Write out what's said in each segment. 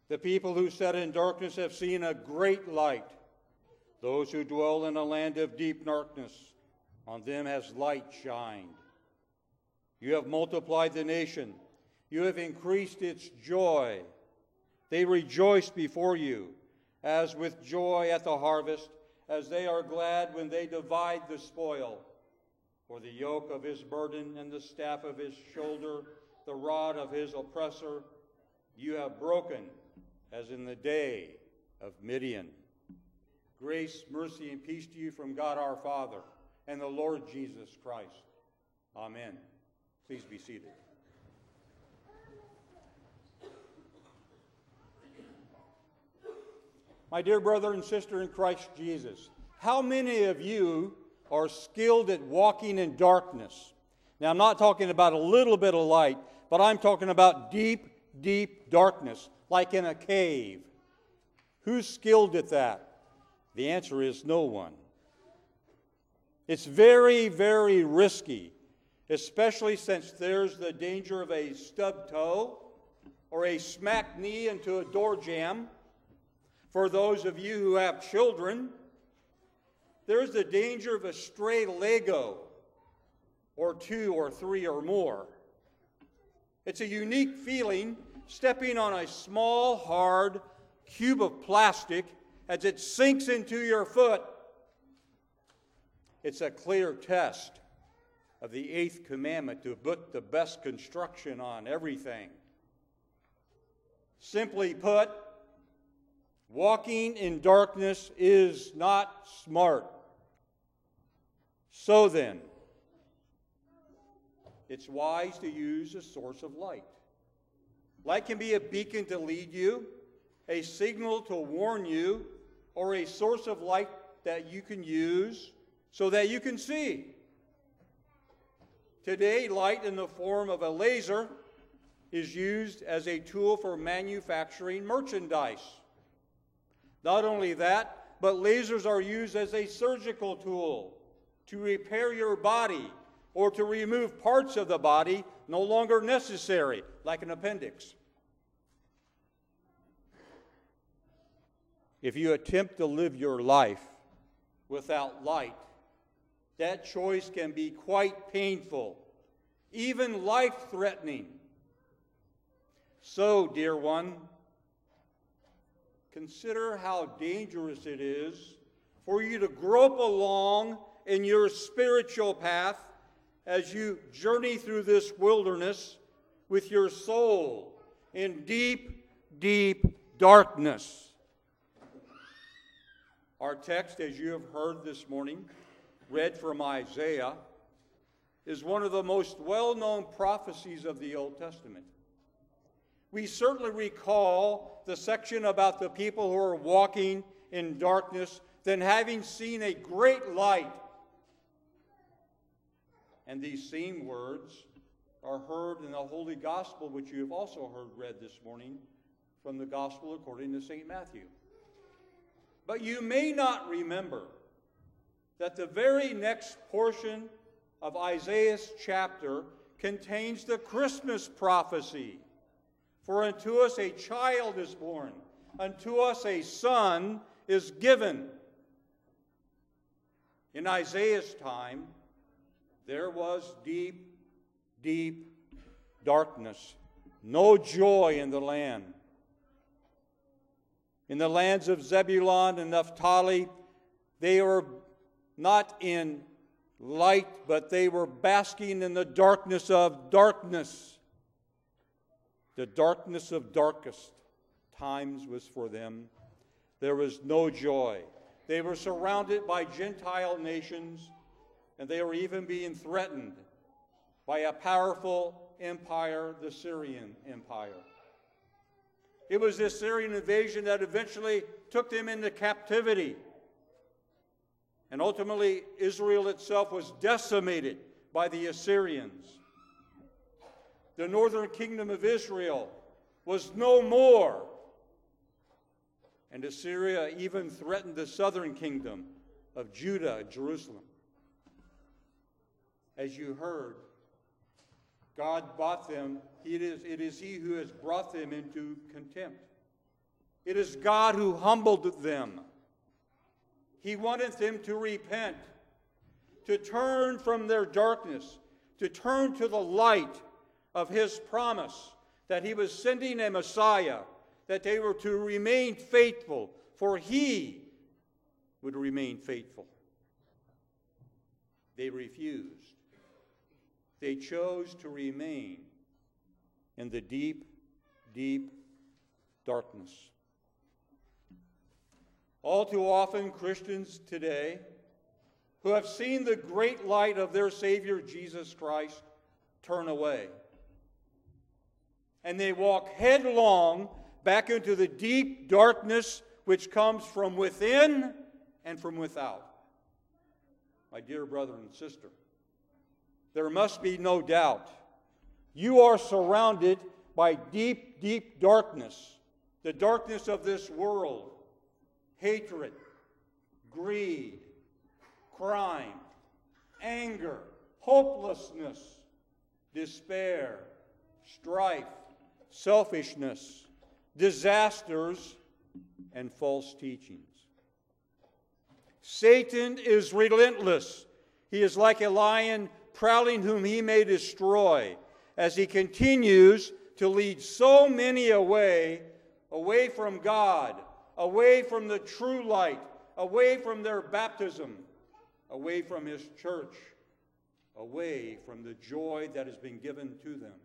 The people who sat in darkness have seen a great light. Those who dwell in a land of deep darkness, on them has light shined. You have multiplied the nation. You have increased its joy. They rejoice before you, as with joy at the harvest, as they are glad when they divide the spoil. For the yoke of his burden and the staff of his shoulder, the rod of his oppressor, you have broken, as in the day of Midian. Grace, mercy, and peace to you from God our Father and the Lord Jesus Christ. Amen. Please be seated. My dear brother and sister in Christ Jesus, how many of you are skilled at walking in darkness? Now, I'm not talking about a little bit of light, but I'm talking about deep, deep darkness, like in a cave. Who's skilled at that? The answer is no one. It's very, very risky, especially since there's the danger of a stubbed toe or a smacked knee into a door jamb. For those of you who have children, there's the danger of a stray Lego or 2 or 3 or more. It's a unique feeling stepping on a small, hard cube of plastic as it sinks into your foot. It's a clear test of the 8th commandment to put the best construction on everything. Simply put, walking in darkness is not smart. So then, it's wise to use a source of light. Light can be a beacon to lead you, a signal to warn you, or a source of light that you can use so that you can see. Today, light in the form of a laser is used as a tool for manufacturing merchandise. Not only that, but lasers are used as a surgical tool to repair your body or to remove parts of the body no longer necessary, like an appendix. If you attempt to live your life without light, that choice can be quite painful, even life-threatening. So, dear one, consider how dangerous it is for you to grope along in your spiritual path as you journey through this wilderness with your soul in deep, deep darkness. Our text, as you have heard this morning, read from Isaiah, is one of the most well-known prophecies of the Old Testament. We certainly recall the section about the people who are walking in darkness, then having seen a great light. And these same words are heard in the Holy Gospel, which you have also heard read this morning from the Gospel according to St. Matthew. But you may not remember that the very next portion of Isaiah's chapter contains the Christmas prophecy. For unto us a child is born, unto us a son is given. In Isaiah's time, there was deep, deep darkness, no joy in the land. In the lands of Zebulun and Naphtali, they were not in light, but they were basking in the darkness of darkness. The darkness of darkest times was for them. There was no joy. They were surrounded by Gentile nations, and they were even being threatened by a powerful empire, the Syrian Empire. It was this Syrian invasion that eventually took them into captivity. And ultimately, Israel itself was decimated by the Assyrians. The northern kingdom of Israel was no more. And Assyria even threatened the southern kingdom of Judah and Jerusalem. As you heard, God brought them, it is He who has brought them into contempt. It is God who humbled them. He wanted them to repent, to turn from their darkness, to turn to the light of His promise that He was sending a Messiah, that they were to remain faithful, for He would remain faithful. They refused. They chose to remain in the deep, deep darkness. All too often, Christians today who have seen the great light of their Savior Jesus Christ turn away. And they walk headlong back into the deep darkness which comes from within and from without. My dear brother and sister, there must be no doubt you are surrounded by deep, deep darkness, the darkness of this world, hatred, greed, crime, anger, hopelessness, despair, strife, selfishness, disasters, and false teachings. Satan is relentless. He is like a lion prowling whom he may destroy, as he continues to lead so many away from God, away from the true light, away from their baptism, away from His church, away from the joy that has been given to them.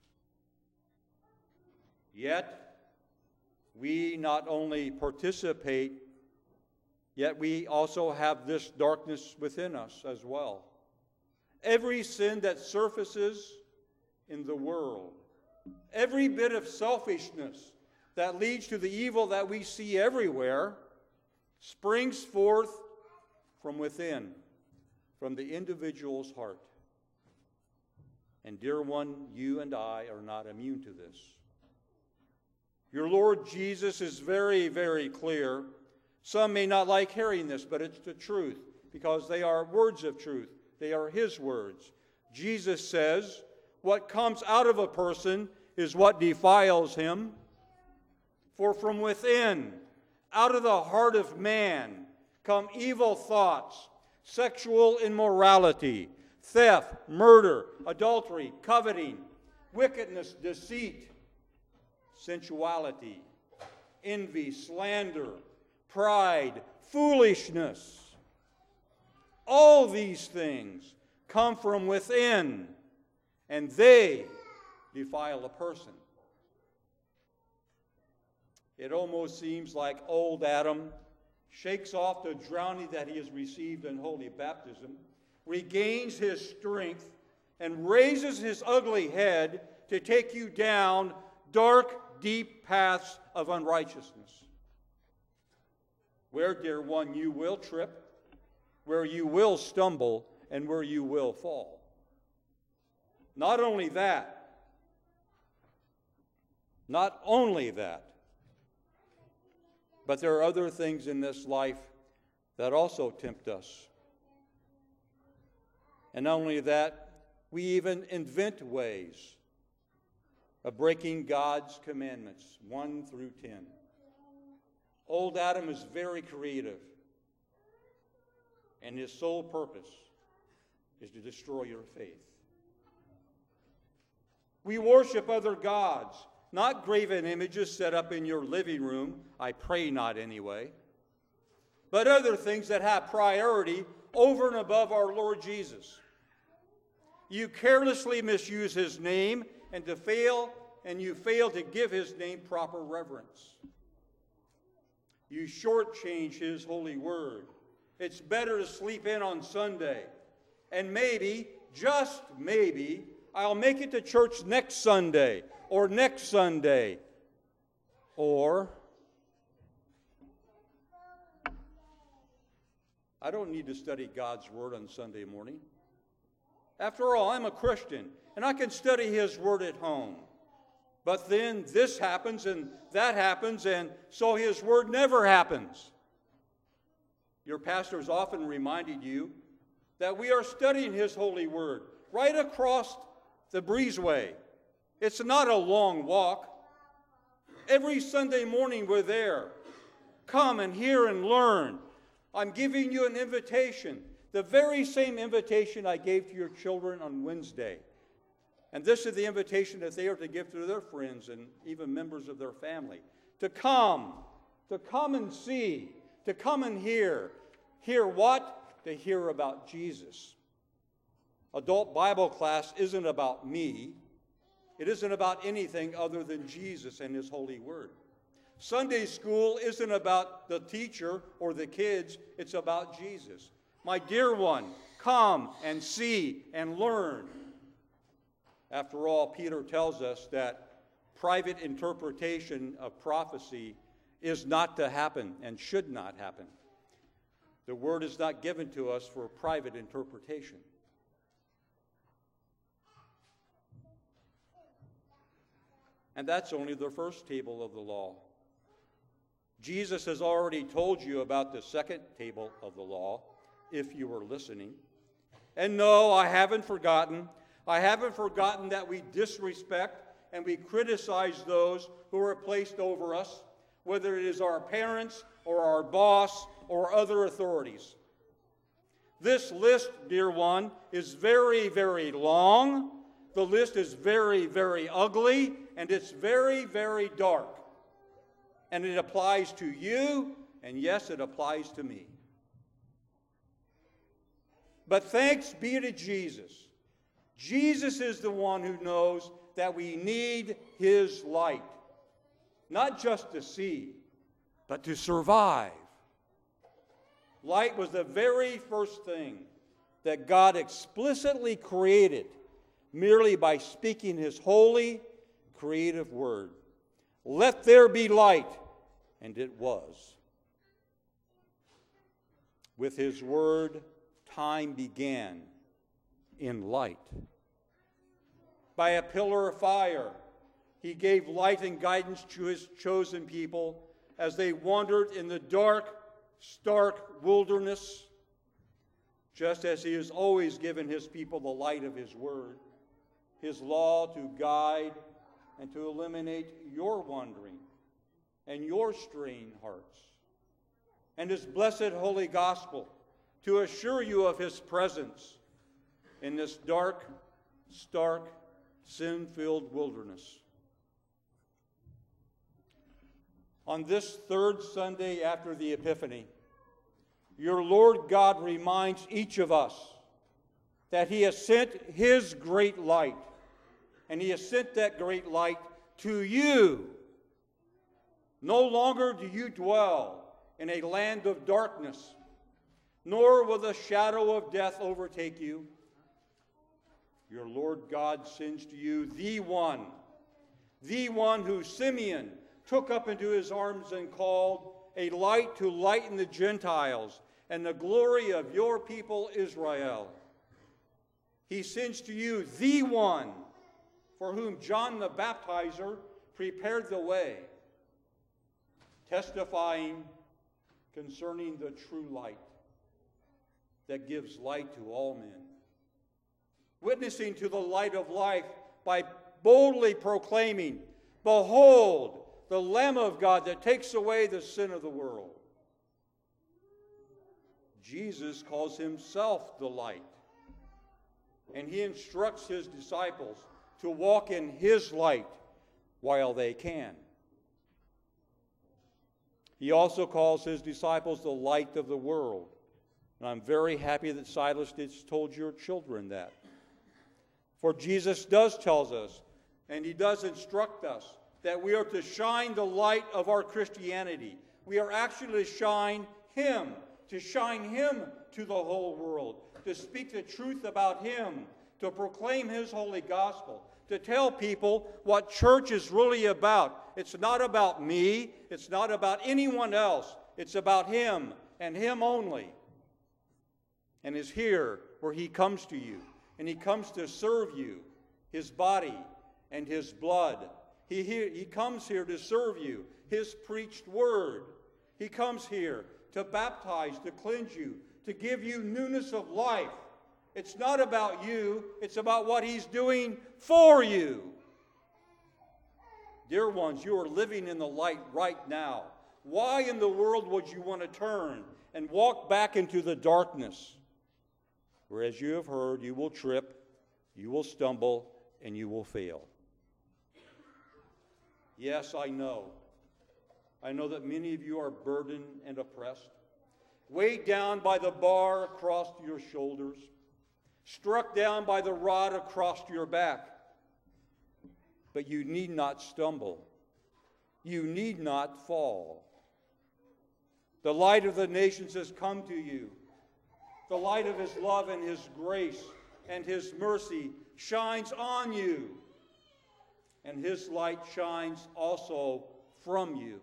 Yet, we not only participate, yet we also have this darkness within us as well. Every sin that surfaces in the world, every bit of selfishness that leads to the evil that we see everywhere, springs forth from within, from the individual's heart. And dear one, you and I are not immune to this. Your Lord Jesus is very, very clear. Some may not like hearing this, but it's the truth, because they are words of truth. They are His words. Jesus says, what comes out of a person is what defiles him. For from within, out of the heart of man, come evil thoughts, sexual immorality, theft, murder, adultery, coveting, wickedness, deceit, sensuality, envy, slander, pride, foolishness. All these things come from within, and they defile a person. It almost seems like old Adam shakes off the drowning that he has received in holy baptism, regains his strength, and raises his ugly head to take you down dark, deep paths of unrighteousness. Where, dear one, you will trip, where you will stumble, and where you will fall. Not only that, but there are other things in this life that also tempt us. And not only that, we even invent ways of breaking God's commandments, 1 through 10. Old Adam is very creative, and his sole purpose is to destroy your faith. We worship other gods, not graven images set up in your living room, I pray not anyway, but other things that have priority over and above our Lord Jesus. You carelessly misuse His name, and you fail to give His name proper reverence. You shortchange His holy word. It's better to sleep in on Sunday, and maybe, just maybe, I'll make it to church next Sunday, or next Sunday, or I don't need to study God's Word on Sunday morning. After all, I'm a Christian, and I can study His Word at home. But then this happens, and that happens, and so His Word never happens. Your pastor has often reminded you that we are studying His holy Word right across the breezeway. It's not a long walk. Every Sunday morning we're there. Come and hear and learn. I'm giving you an invitation, the very same invitation I gave to your children on Wednesday. And this is the invitation that they are to give to their friends and even members of their family. To come and see, to come and hear. Hear what? To hear about Jesus. Adult Bible class isn't about me. It isn't about anything other than Jesus and His holy word. Sunday school isn't about the teacher or the kids. It's about Jesus. My dear one, come and see and learn. After all, Peter tells us that private interpretation of prophecy is not to happen and should not happen. The word is not given to us for private interpretation. And that's only the first table of the law. Jesus has already told you about the second table of the law, if you were listening. And no, I haven't forgotten. I haven't forgotten that we disrespect and we criticize those who are placed over us, whether it is our parents or our boss or other authorities. This list, dear one, is very, very long. The list is very, very ugly, and it's very, very dark. And it applies to you, and yes, it applies to me. But thanks be to Jesus. Jesus is the one who knows that we need His light. Not just to see, but to survive. Light was the very first thing that God explicitly created merely by speaking His holy, creative word. Let there be light, and it was. With His word, time began in light. By a pillar of fire, He gave light and guidance to His chosen people as they wandered in the dark, stark wilderness, just as He has always given His people the light of His word, His law to guide and to eliminate your wandering and your straying hearts, and His blessed holy gospel to assure you of His presence in this dark, stark, sin-filled wilderness. On this third Sunday after the Epiphany, your Lord God reminds each of us that He has sent His great light, and He has sent that great light to you. No longer do you dwell in a land of darkness, nor will the shadow of death overtake you. Your Lord God sends to you the one who Simeon took up into His arms and called a light to lighten the Gentiles and the glory of your people Israel. He sends to you the one for whom John the Baptizer prepared the way, testifying concerning the true light that gives light to all men, witnessing to the light of life by boldly proclaiming, "Behold, the Lamb of God that takes away the sin of the world." Jesus calls Himself the light, and He instructs His disciples to walk in His light while they can. He also calls His disciples the light of the world. And I'm very happy that Silas told your children that. For Jesus does tell us, and He does instruct us, that we are to shine the light of our Christianity. We are actually to shine Him to the whole world, to speak the truth about Him, to proclaim His holy gospel, to tell people what church is really about. It's not about me. It's not about anyone else. It's about Him and Him only. And is here where He comes to you, and He comes to serve you, His body and His blood. He comes here to serve you, His preached word. He comes here to baptize, to cleanse you, to give you newness of life. It's not about you, it's about what He's doing for you. Dear ones, you are living in the light right now. Why in the world would you want to turn and walk back into the darkness? For as you have heard, you will trip, you will stumble, and you will fail. Yes, I know. I know that many of you are burdened and oppressed, weighed down by the bar across your shoulders, struck down by the rod across your back. But you need not stumble. You need not fall. The light of the nations has come to you. The light of his love and his grace and his mercy shines on you. And his light shines also from you.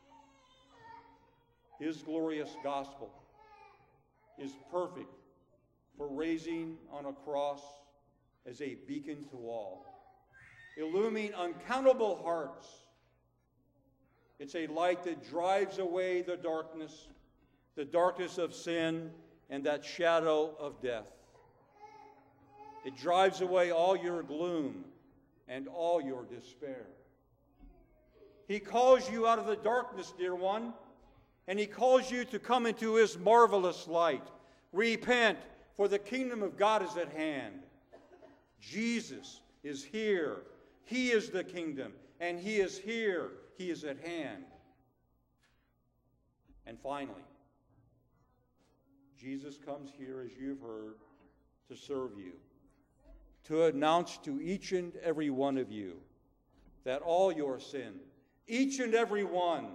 His glorious gospel is perfect for raising on a cross as a beacon to all, illumining uncountable hearts. It's a light that drives away the darkness of sin and that shadow of death. It drives away all your gloom and all your despair. He calls you out of the darkness, dear one, and he calls you to come into his marvelous light. Repent, for the kingdom of God is at hand. Jesus is here. He is the kingdom, and he is here. He is at hand. And finally, Jesus comes here, as you've heard, to serve you, to announce to each and every one of you that all your sin, each and every one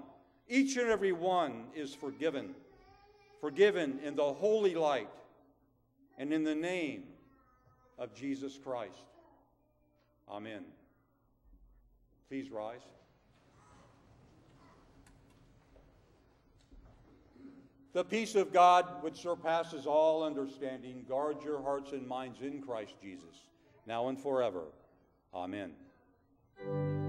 is forgiven in the holy light and in the name of Jesus Christ. Amen. Please rise. The peace of God, which surpasses all understanding, guard your hearts and minds in Christ Jesus, now and forever. Amen.